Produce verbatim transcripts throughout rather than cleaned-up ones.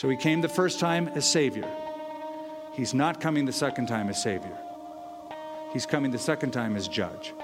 So he came the first time as Savior. He's not coming the second time as Savior. He's coming the second time as Judge.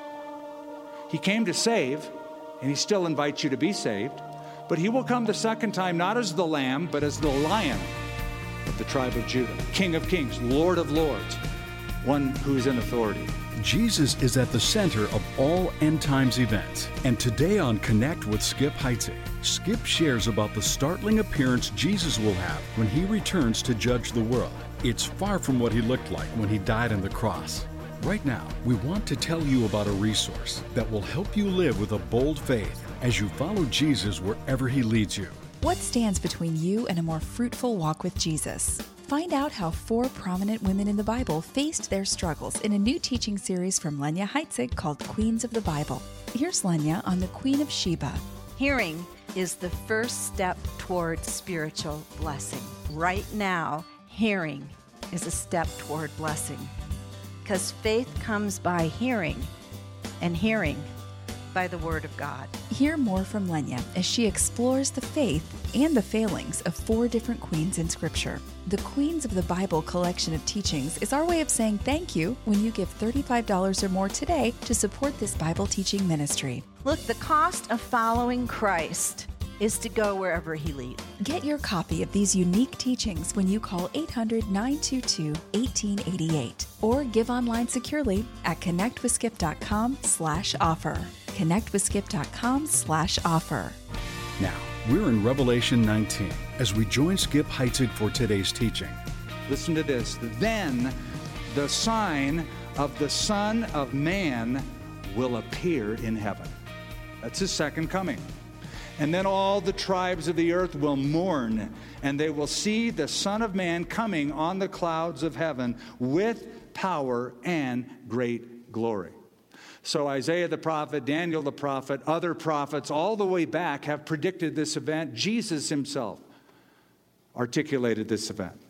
He came to save, and he still invites you to be saved, but he will come the second time not as the Lamb, but as the Lion of the tribe of Judah, King of Kings, Lord of Lords, one who is in authority. Jesus is at the center of all end times events. And today on Connect with Skip Heitzig, Skip shares about the startling appearance Jesus will have when he returns to judge the world. It's far from what he looked like when he died on the cross. Right now, we want to tell you about a resource that will help you live with a bold faith as you follow Jesus wherever he leads you. What stands between you and a more fruitful walk with Jesus? Find out how four prominent women in the Bible faced their struggles in a new teaching series from Lenya Heitzig called Queens of the Bible. Here's Lenya on the Queen of Sheba. Hearing is the first step toward spiritual blessing. Right now, hearing is a step toward blessing. Because faith comes by hearing, and hearing by the Word of God. Hear more from Lenya as she explores the faith and the failings of four different queens in Scripture. The Queens of the Bible collection of teachings is our way of saying thank you when you give thirty-five dollars or more today to support this Bible teaching ministry. Look, the cost of following Christ is to go wherever he leads. Get your copy of these unique teachings when you call eight hundred, nine two two, one eight eight eight or give online securely at connectwithskip.com slash offer. connectwithskip.com slash offer. Now, we're in Revelation nineteen as we join Skip Heitzig for today's teaching. Listen to this. Then the sign of the Son of Man will appear in heaven. That's his second coming. And then all the tribes of the earth will mourn, and they will see the Son of Man coming on the clouds of heaven with power and great glory. So Isaiah the prophet, Daniel the prophet, other prophets all the way back have predicted this event. Jesus himself articulated this event.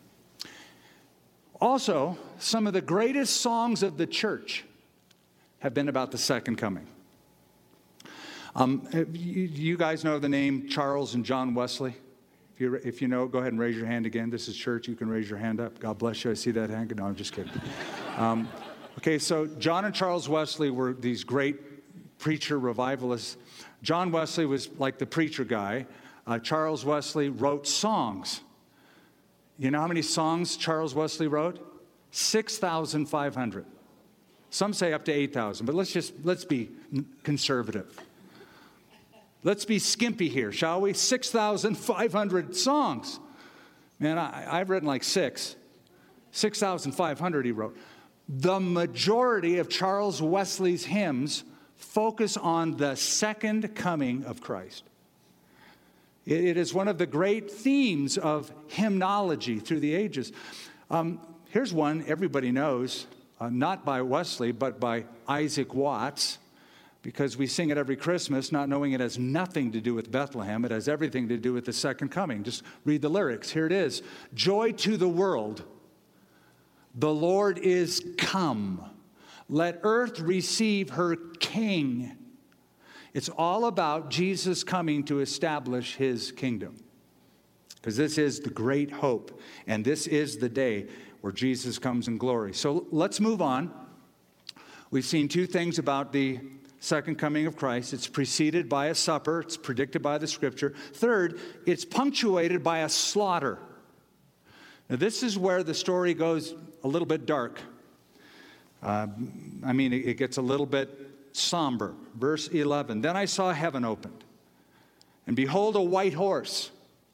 Also, some of the greatest songs of the church have been about the second coming. Um, you, you guys know the name Charles and John Wesley? If you, if you know, go ahead and raise your hand again. This is church. You can raise your hand up. God bless you. I see that hand. No, I'm just kidding. Um, okay, so John and Charles Wesley were these great preacher revivalists. John Wesley was like the preacher guy. Uh, Charles Wesley wrote songs. You know how many songs Charles Wesley wrote? six thousand five hundred. Some say up to eight thousand, but let's just, let's be conservative. Let's be skimpy here, shall we? six thousand five hundred songs. Man, I, I've written like six. six thousand five hundred he wrote. The majority of Charles Wesley's hymns focus on the second coming of Christ. It, it is one of the great themes of hymnology through the ages. Um, here's one everybody knows, uh, not by Wesley, but by Isaac Watts. Because we sing it every Christmas, not knowing it has nothing to do with Bethlehem. It has everything to do with the second coming. Just read the lyrics. Here it is. Joy to the world. The Lord is come. Let earth receive her King. It's all about Jesus coming to establish his kingdom. Because this is the great hope. And this is the day where Jesus comes in glory. So let's move on. We've seen two things about the second coming of Christ. It's preceded by a supper. It's predicted by the Scripture. Third, it's punctuated by a slaughter. Now, this is where the story goes a little bit dark. Uh, I mean, it, it gets a little bit somber. Verse eleven, then I saw heaven opened, and behold, a white horse.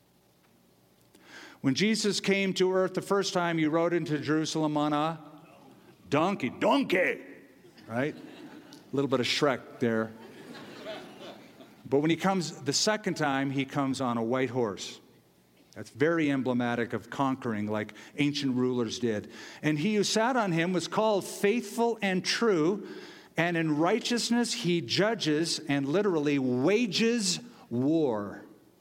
When Jesus came to earth the first time, he rode into Jerusalem on a donkey. Donkey! Right? A little bit of Shrek there. But when he comes the second time, he comes on a white horse. That's very emblematic of conquering like ancient rulers did. And he who sat on him was called Faithful and True, and in righteousness he judges and literally wages war.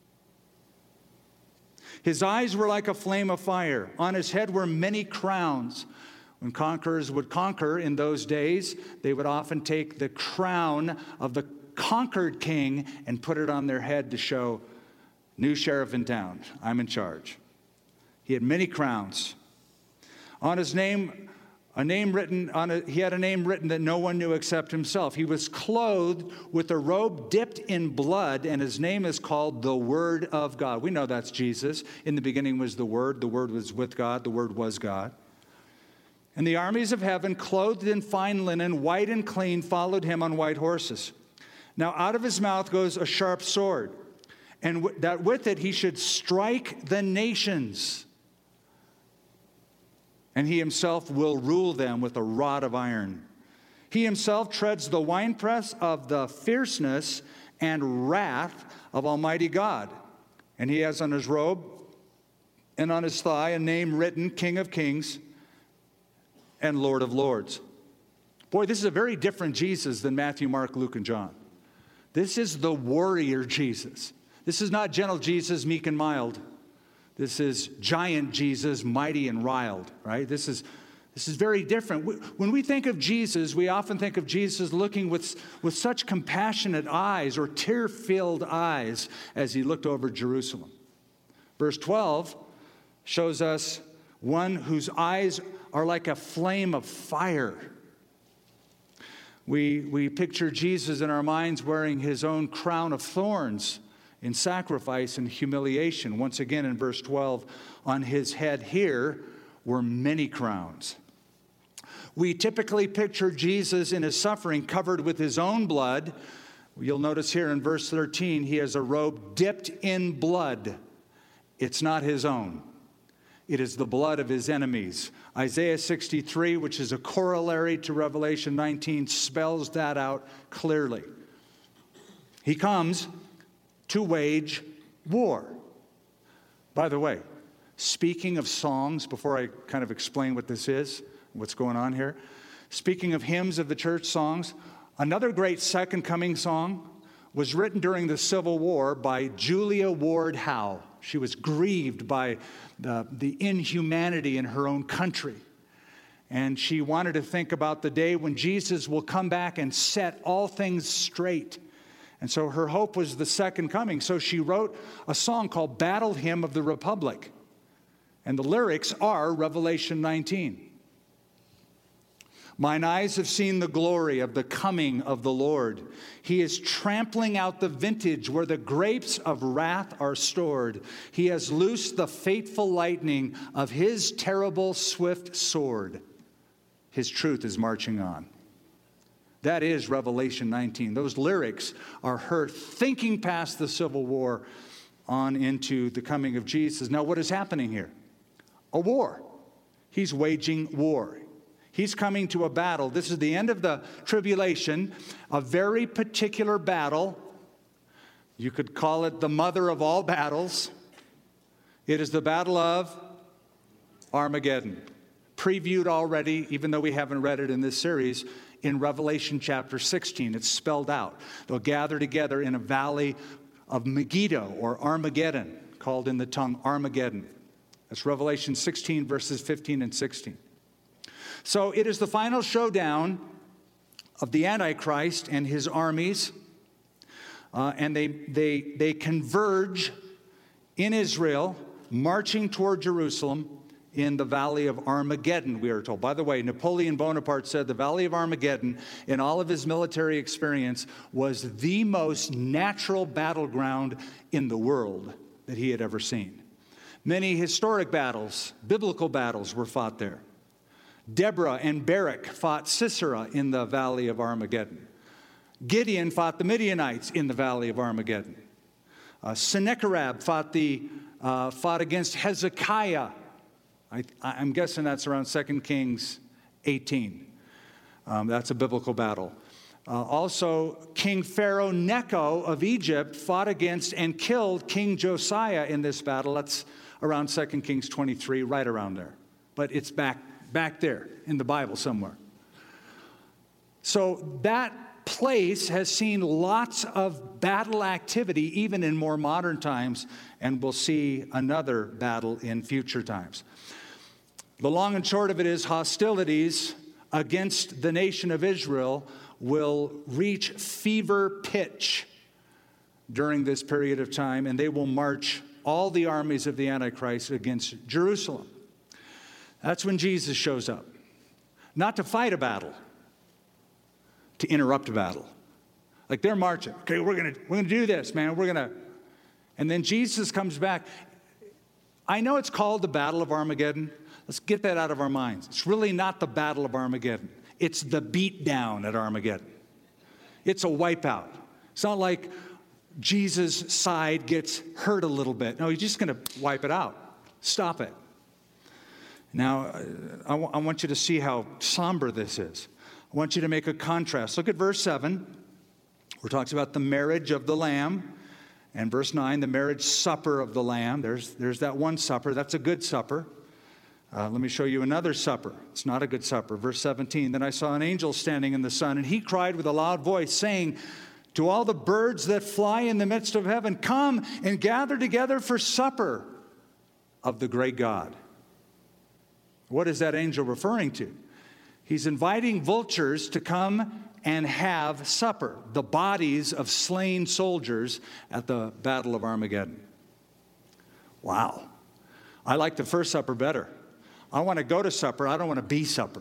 His eyes were like a flame of fire. On his head were many crowns. When conquerors would conquer in those days, they would often take the crown of the conquered king and put it on their head to show, new sheriff in town, I'm in charge. He had many crowns. On his name, a name written on a, he had a name written that no one knew except himself. He was clothed with a robe dipped in blood, and his name is called the Word of God. We know that's Jesus. In the beginning was the Word. The Word was with God. The Word was God. And the armies of heaven, clothed in fine linen, white and clean, followed him on white horses. Now out of his mouth goes a sharp sword, and w- that with it he should strike the nations. And he himself will rule them with a rod of iron. He himself treads the winepress of the fierceness and wrath of Almighty God. And he has on his robe and on his thigh a name written, King of Kings and Lord of Lords. Boy, this is a very different Jesus than Matthew, Mark, Luke, and John. This is the warrior Jesus. This is not gentle Jesus, meek and mild. This is giant Jesus, mighty and riled, right? This is, this is very different. When we think of Jesus, we often think of Jesus looking with, with such compassionate eyes or tear-filled eyes as he looked over Jerusalem. Verse twelve shows us one whose eyes are like a flame of fire. We, we picture Jesus in our minds wearing his own crown of thorns in sacrifice and humiliation. Once again in verse twelve, on his head here were many crowns. We typically picture Jesus in his suffering covered with his own blood. You'll notice here in verse thirteen, he has a robe dipped in blood. It's not his own. It is the blood of his enemies. Isaiah sixty-three, which is a corollary to Revelation nineteen, spells that out clearly. He comes to wage war. By the way, speaking of songs, before I kind of explain what this is, what's going on here, speaking of hymns of the church songs, another great Second Coming song was written during the Civil War by Julia Ward Howe. She was grieved by the, the inhumanity in her own country. And she wanted to think about the day when Jesus will come back and set all things straight. And so her hope was the second coming. So she wrote a song called Battle Hymn of the Republic. And the lyrics are Revelation nineteen. Mine eyes have seen the glory of the coming of the Lord. He is trampling out the vintage where the grapes of wrath are stored. He has loosed the fateful lightning of his terrible swift sword. His truth is marching on. That is Revelation nineteen. Those lyrics are her thinking past the Civil War on into the coming of Jesus. Now, what is happening here? A war. He's waging war. He's coming to a battle. This is the end of the tribulation, a very particular battle. You could call it the mother of all battles. It is the battle of Armageddon. Previewed already, even though we haven't read it in this series, in Revelation chapter sixteen. It's spelled out. They'll gather together in a valley of Megiddo or Armageddon, called in the tongue Armageddon. That's Revelation sixteen, verses fifteen and sixteen. So it is the final showdown of the Antichrist and his armies. Uh, and they, they, they converge in Israel, marching toward Jerusalem in the Valley of Armageddon, we are told. By the way, Napoleon Bonaparte said the Valley of Armageddon, in all of his military experience, was the most natural battleground in the world that he had ever seen. Many historic battles, biblical battles, were fought there. Deborah and Barak fought Sisera in the Valley of Armageddon. Gideon fought the Midianites in the Valley of Armageddon. Uh, Sennacherib fought, the, uh, fought against Hezekiah. I, I'm guessing that's around Second Kings eighteen. Um, that's a biblical battle. Uh, also, King Pharaoh Necho of Egypt fought against and killed King Josiah in this battle. That's around Second Kings twenty-three, right around there. But it's back, back there in the Bible somewhere. So that place has seen lots of battle activity, even in more modern times, and we'll see another battle in future times. The long and short of it is hostilities against the nation of Israel will reach fever pitch during this period of time, and they will march all the armies of the Antichrist against Jerusalem. That's when Jesus shows up. Not to fight a battle, to interrupt a battle. Like they're marching. Okay, we're gonna we're gonna do this, man. We're gonna, and then Jesus comes back. I know it's called the Battle of Armageddon. Let's get that out of our minds. It's really not the Battle of Armageddon. It's the beatdown at Armageddon. It's a wipeout. It's not like Jesus' side gets hurt a little bit. No, he's just going to wipe it out. Stop it. Now, I, w- I want you to see how somber this is. I want you to make a contrast. Look at verse seven, where it talks about the marriage of the Lamb. And verse nine, the marriage supper of the Lamb. There's, there's that one supper. That's a good supper. Uh, let me show you another supper. It's not a good supper. Verse seventeen, then I saw an angel standing in the sun, and he cried with a loud voice, saying to all the birds that fly in the midst of heaven, come and gather together for supper of the great God. What is that angel referring to? He's inviting vultures to come and have supper, the bodies of slain soldiers at the Battle of Armageddon. Wow. I like the first supper better. I want to go to supper. I don't want to be supper.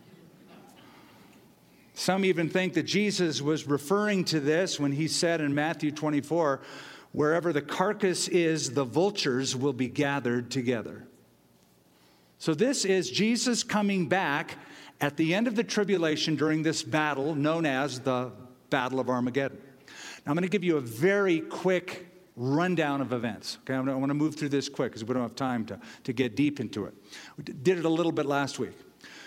Some even think that Jesus was referring to this when he said in Matthew twenty-four, wherever the carcass is, the vultures will be gathered together. So this is Jesus coming back at the end of the tribulation during this battle known as the Battle of Armageddon. Now I'm going to give you a very quick rundown of events. Okay, I want to move through this quick because we don't have time to, to get deep into it. We did it a little bit last week.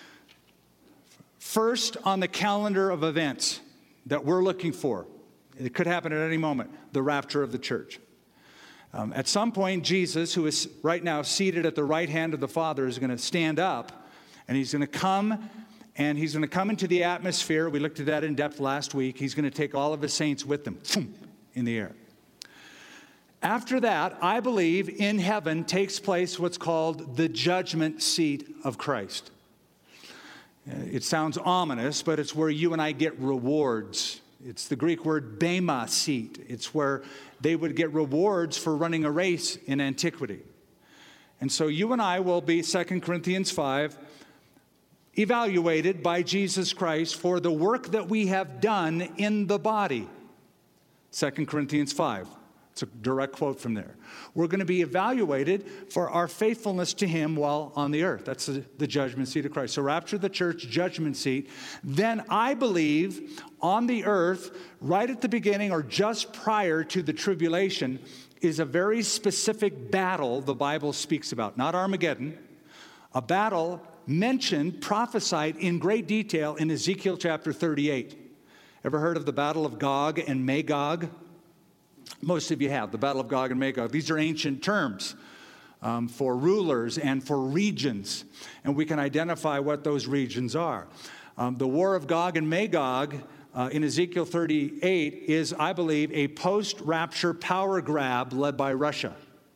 First on the calendar of events that we're looking for, it could happen at any moment, the rapture of the church. Um, at some point, Jesus, who is right now seated at the right hand of the Father, is going to stand up, and he's going to come, and he's going to come into the atmosphere. We looked at that in depth last week. He's going to take all of his saints with him in the air. After that, I believe in heaven takes place what's called the judgment seat of Christ. It sounds ominous, but it's where you and I get rewards. It's the Greek word bema seat. It's where they would get rewards for running a race in antiquity. And so you and I will be, Second Corinthians five, evaluated by Jesus Christ for the work that we have done in the body. Second Corinthians five. It's a direct quote from there. We're going to be evaluated for our faithfulness to him while on the earth. That's the, the judgment seat of Christ. So rapture of the church, judgment seat. Then I believe on the earth, right at the beginning or just prior to the tribulation, is a very specific battle the Bible speaks about. Not Armageddon. A battle mentioned, prophesied in great detail in Ezekiel chapter thirty-eight. Ever heard of the Battle of Gog and Magog? Most of you have, the Battle of Gog and Magog. These are ancient terms um, for rulers and for regions, and we can identify what those regions are. Um, the War of Gog and Magog uh, in Ezekiel thirty-eight is, I believe, a post-rapture power grab led by Russia.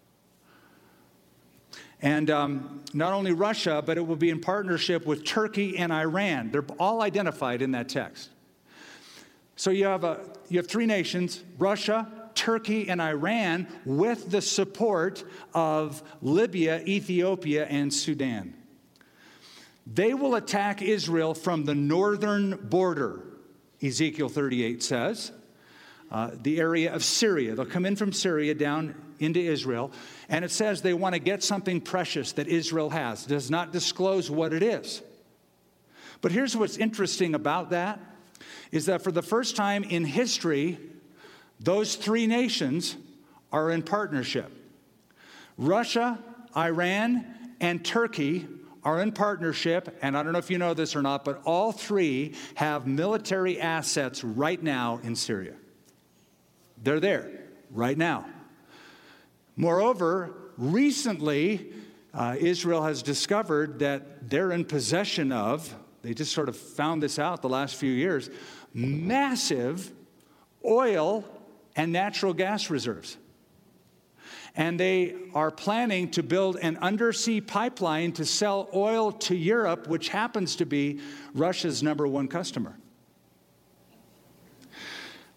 And um, not only Russia, but it will be in partnership with Turkey and Iran. They're all identified in that text. So you have, a, you have three nations, Russia, Turkey, and Iran, with the support of Libya, Ethiopia, and Sudan. They will attack Israel from the northern border, Ezekiel thirty-eight says, uh, the area of Syria. They'll come in from Syria down into Israel, and it says they want to get something precious that Israel has. It does not disclose what it is. But here's what's interesting about that, is that for the first time in history, those three nations are in partnership. Russia, Iran, and Turkey are in partnership, and I don't know if you know this or not, but all three have military assets right now in Syria. They're there right now. Moreover, recently, uh, Israel has discovered that they're in possession of, they just sort of found this out the last few years, massive oil and natural gas reserves. And they are planning to build an undersea pipeline to sell oil to Europe, which happens to be Russia's number one customer.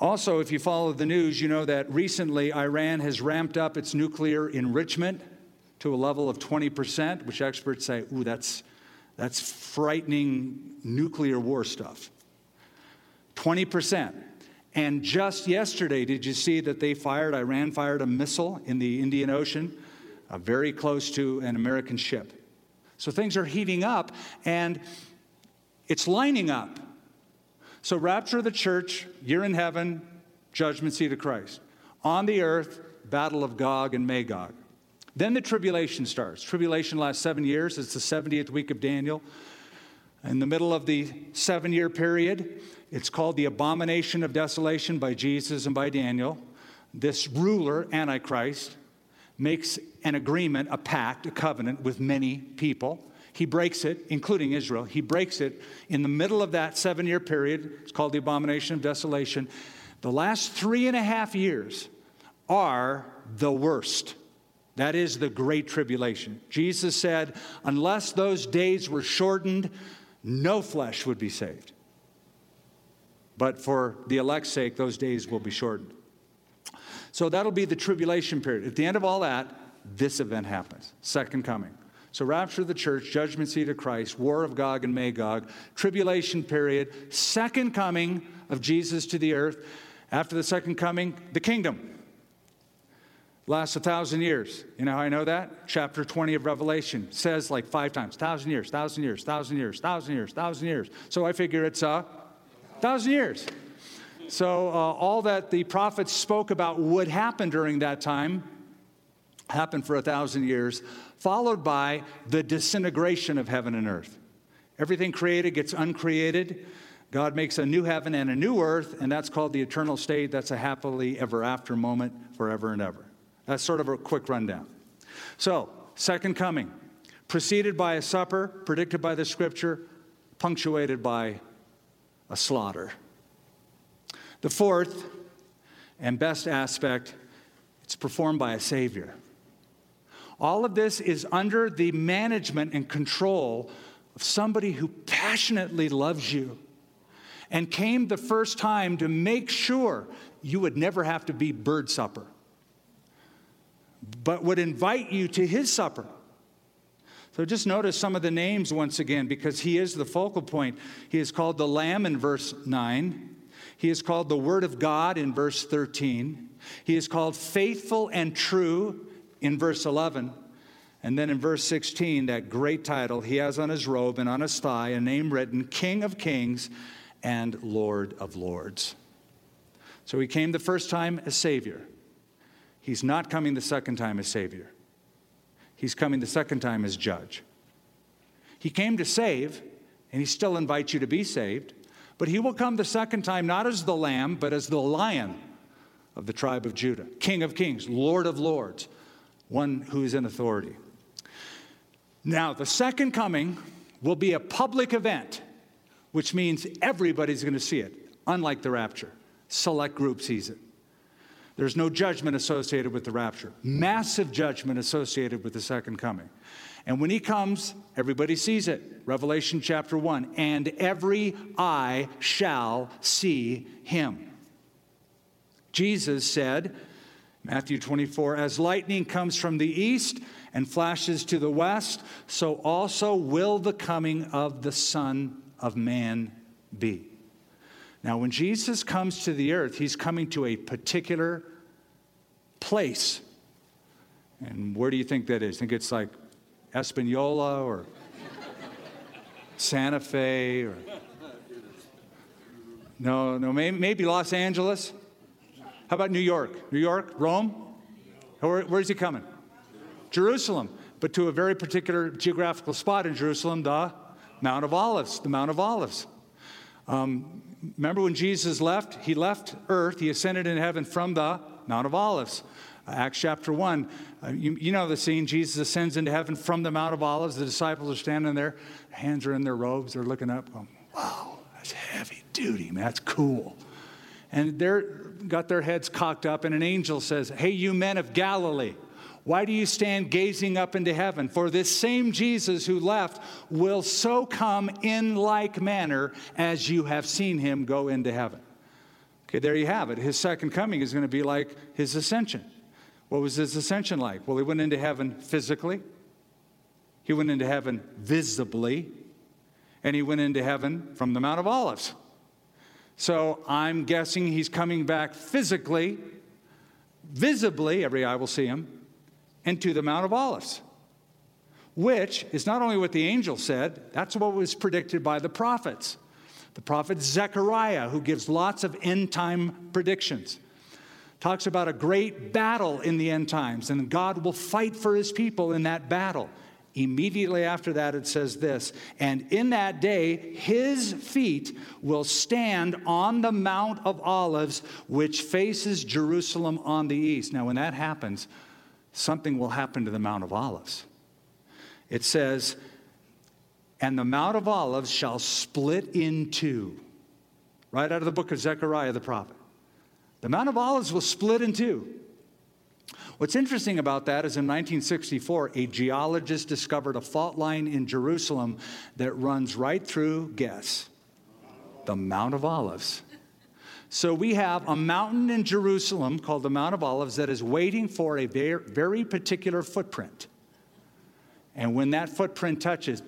Also, if you follow the news, you know that recently Iran has ramped up its nuclear enrichment to a level of twenty percent, which experts say, ooh, that's, that's frightening nuclear war stuff. twenty percent. And just yesterday, did you see that they fired, Iran fired a missile in the Indian Ocean, uh, very close to an American ship. So things are heating up, and it's lining up. So rapture of the church, you're in heaven, judgment seat of Christ. On the earth, battle of Gog and Magog. Then the tribulation starts. Tribulation lasts seven years. It's the seventieth week of Daniel. In the middle of the seven-year period, it's called the abomination of desolation by Jesus and by Daniel. This ruler, Antichrist, makes an agreement, a pact, a covenant with many people. He breaks it, including Israel. He breaks it in the middle of that seven-year period. It's called the abomination of desolation. The last three and a half years are the worst. That is the great tribulation. Jesus said, unless those days were shortened, no flesh would be saved. But for the elect's sake, those days will be shortened. So that'll be the tribulation period. At the end of all that, this event happens, second coming. So rapture of the church, judgment seat of Christ, war of Gog and Magog, tribulation period, second coming of Jesus to the earth. After the second coming, the kingdom. Lasts a thousand years. You know how I know that? Chapter twenty of Revelation says like five times, thousand years, thousand years, thousand years, thousand years, thousand years. So I figure it's a thousand years. So uh, all that the prophets spoke about would happen during that time happened for a thousand years, followed by the disintegration of heaven and earth. Everything created gets uncreated. God makes a new heaven and a new earth, and that's called the eternal state. That's a happily ever after moment forever and ever. That's sort of a quick rundown. So, second coming, preceded by a supper, predicted by the scripture, punctuated by a slaughter. The fourth and best aspect, it's performed by a Savior. All of this is under the management and control of somebody who passionately loves you and came the first time to make sure you would never have to be bird supper, but would invite you to his supper. So just notice some of the names once again, because he is the focal point. He is called the Lamb in verse nine. He is called the Word of God in verse thirteen. He is called faithful and true in verse eleven. And then in verse sixteen, that great title, he has on his robe and on his thigh a name written, King of Kings and Lord of Lords. So he came the first time as Savior. He's not coming the second time as Savior. He's coming the second time as Judge. He came to save, and he still invites you to be saved, but he will come the second time not as the Lamb, but as the Lion of the tribe of Judah, King of Kings, Lord of Lords, one who is in authority. Now, the second coming will be a public event, which means everybody's going to see it, unlike the rapture. Select group sees it. There's no judgment associated with the rapture. Massive judgment associated with the second coming. And when he comes, everybody sees it. Revelation chapter one, and every eye shall see him. Jesus said, Matthew twenty-four, as lightning comes from the east and flashes to the west, so also will the coming of the Son of Man be. Now, when Jesus comes to the earth, he's coming to a particular place. And where do you think that is? Think it's like Espanola or Santa Fe or no, no, maybe, maybe Los Angeles. How about New York? New York, Rome? Where, where's he coming? Jerusalem, but to a very particular geographical spot in Jerusalem, the Mount of Olives, the Mount of Olives. Um, remember when Jesus left? He left earth. He ascended into heaven from the Mount of Olives. Uh, Acts chapter one. Uh, you, you know the scene. Jesus ascends into heaven from the Mount of Olives. The disciples are standing there. Hands are in their robes. They're looking up. Going, wow, that's heavy duty, man. That's cool. And they're got their heads cocked up, and an angel says, hey, you men of Galilee, why do you stand gazing up into heaven? For this same Jesus who left will so come in like manner as you have seen him go into heaven. Okay, there you have it. His second coming is going to be like his ascension. What was his ascension like? Well, he went into heaven physically. He went into heaven visibly. And he went into heaven from the Mount of Olives. So I'm guessing he's coming back physically, visibly, every eye will see him, into the Mount of Olives, which is not only what the angel said, that's what was predicted by the prophets. The prophet Zechariah, who gives lots of end-time predictions, talks about a great battle in the end times, and God will fight for his people in that battle. Immediately after that, it says this, and in that day, his feet will stand on the Mount of Olives, which faces Jerusalem on the east. Now, when that happens, something will happen to the Mount of Olives. It says, and the Mount of Olives shall split in two. Right out of the book of Zechariah the prophet. The Mount of Olives will split in two. What's interesting about that is in nineteen sixty-four, a geologist discovered a fault line in Jerusalem that runs right through, guess, the Mount of Olives. So we have a mountain in Jerusalem called the Mount of Olives that is waiting for a very, very particular footprint. And when that footprint touches,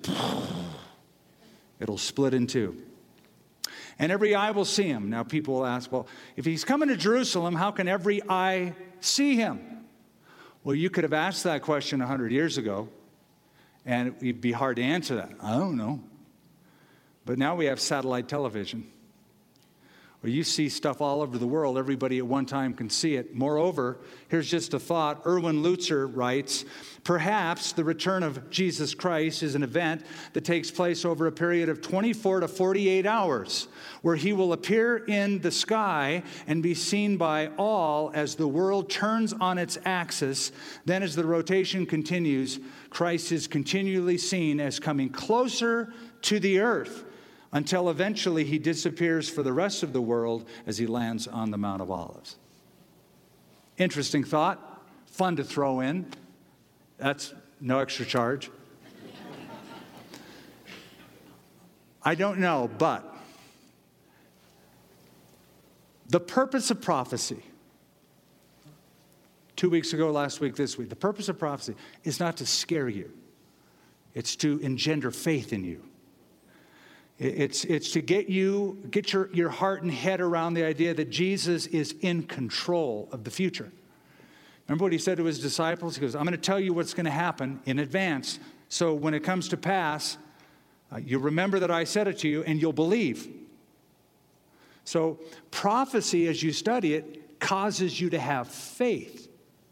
it'll split in two. And every eye will see him. Now people will ask, well, if he's coming to Jerusalem, how can every eye see him? Well, you could have asked that question one hundred years ago, and it'd be hard to answer that. I don't know. But now we have satellite television, where you see stuff all over the world. Everybody at one time can see it. Moreover, here's just a thought. Erwin Lutzer writes, perhaps the return of Jesus Christ is an event that takes place over a period of twenty-four to forty-eight hours, where he will appear in the sky and be seen by all as the world turns on its axis. Then as the rotation continues, Christ is continually seen as coming closer to the earth, until eventually he disappears for the rest of the world as he lands on the Mount of Olives. Interesting thought, fun to throw in. That's no extra charge. I don't know, but the purpose of prophecy, two weeks ago, last week, this week, the purpose of prophecy is not to scare you. It's to engender faith in you. It's, it's to get you, get your, your heart and head around the idea that Jesus is in control of the future. Remember what he said to his disciples? He goes, I'm going to tell you what's going to happen in advance. So when it comes to pass, uh, you remember that I said it to you and you'll believe. So prophecy, as you study it, causes you to have faith.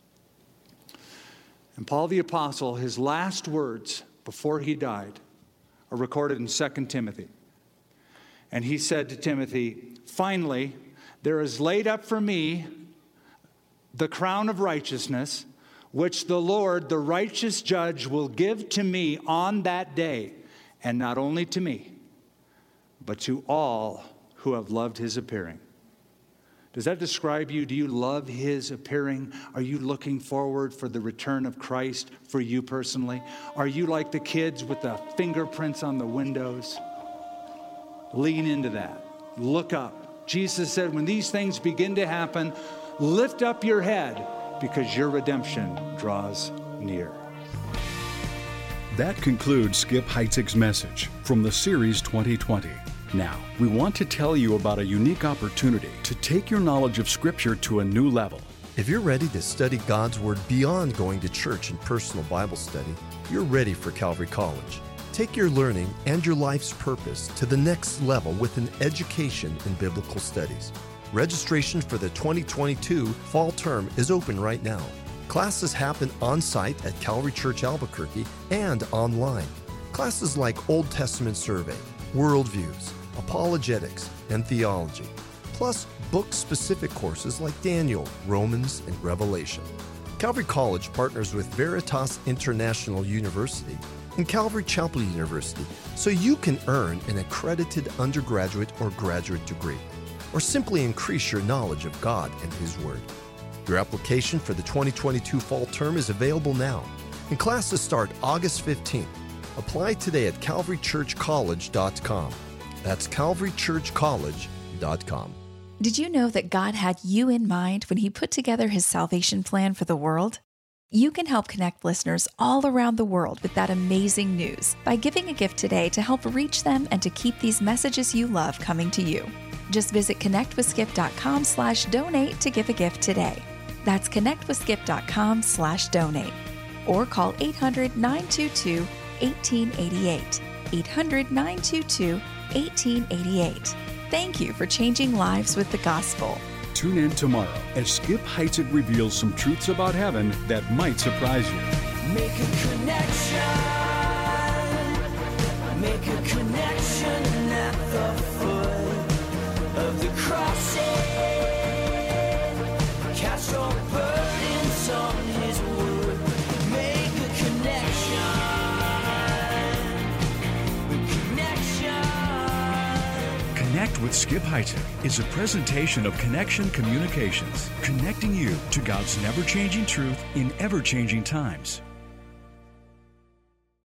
And Paul the Apostle, his last words before he died, are recorded in Second Timothy. And he said to Timothy, finally, there is laid up for me the crown of righteousness, which the Lord, the righteous judge, will give to me on that day, and not only to me, but to all who have loved his appearing. Does that describe you? Do you love his appearing? Are you looking forward for the return of Christ for you personally? Are you like the kids with the fingerprints on the windows? Lean into that. Look up. Jesus said, when these things begin to happen, lift up your head because your redemption draws near. That concludes Skip Heitzig's message from the series twenty twenty. Now, we want to tell you about a unique opportunity to take your knowledge of Scripture to a new level. If you're ready to study God's Word beyond going to church and personal Bible study, you're ready for Calvary College. Take your learning and your life's purpose to the next level with an education in biblical studies. Registration for the twenty twenty-two fall term is open right now. Classes happen on-site at Calvary Church Albuquerque and online. Classes like Old Testament Survey, Worldviews, Apologetics, and Theology, plus book-specific courses like Daniel, Romans, and Revelation. Calvary College partners with Veritas International University and Calvary Chapel University so you can earn an accredited undergraduate or graduate degree, or simply increase your knowledge of God and His Word. Your application for the twenty twenty-two fall term is available now, and classes start August fifteenth. Apply today at calvary church college dot com. That's calvary church college dot com. Did you know that God had you in mind when He put together His salvation plan for the world? You can help Connect listeners all around the world with that amazing news by giving a gift today to help reach them and to keep these messages you love coming to you. Just visit connectwithskip.com slash donate to give a gift today. That's connectwithskip.com slash donate. Or call eight hundred, nine two two, one eight eight eight. eight hundred, nine two two, one eight eight eight. Thank you for changing lives with the gospel. Tune in tomorrow as Skip Heitzig reveals some truths about heaven that might surprise you. Make a connection. Make a connection at the foot of the cross. Cast your burdens on His wood. Make a connection. Connection. Connect with Skip Heitzig is a presentation of Connection Communications, connecting you to God's never-changing truth in ever-changing times.